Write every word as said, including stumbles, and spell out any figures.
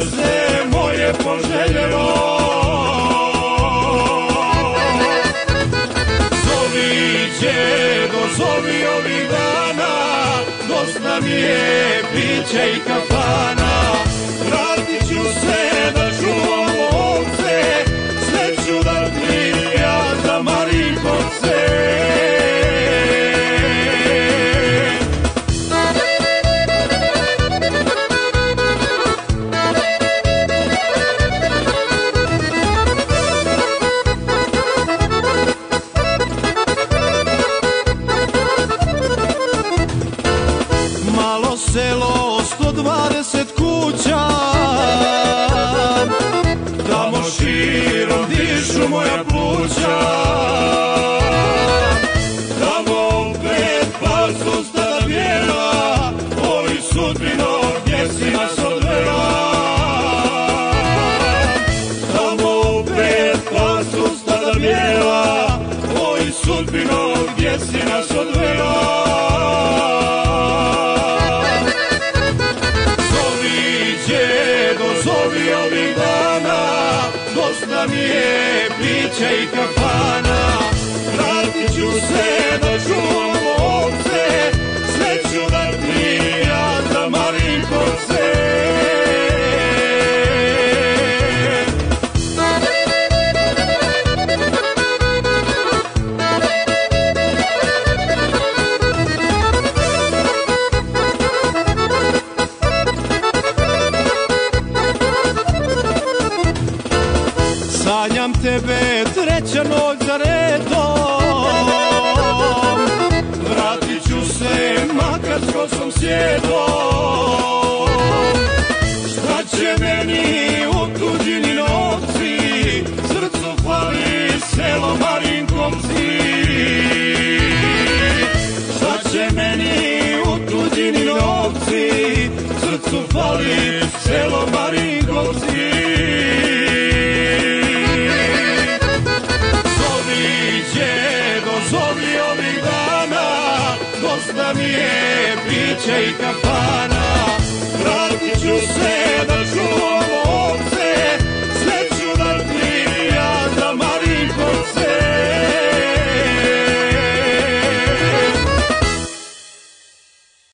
srce moje poželjelo. Zovi djedo, zovi ovih dana, dosta mi je pića i kafana. Vratit ću se da čuvam ovce, sve ću da ti ja za Marinkovce. Malo selo, sto dvadeset kuća, tamo širom dišu moja pluća. Tamo opet pasu stada bijela, oj sudbino, gdje si nas odvela. Tamo opet pasu stada bijela, oj sudbino, gdje si nas odvela. Zovi ovih dana, dosta mi je pića i kafana. Vratit ću se da čuvam ovce, sve ću da ti ja za Marinkovce. Sanjam tebe treća noć za redom, vratit ću se makar s kosom sjedom. Šta će meni u tuđini novci, srcu fali selo Marinkovci. Šta će meni u tuđini novci, srcu fali selo Marinkovci. Zovi ovih dana, dosta mi je pića i kafana. Vratit ću se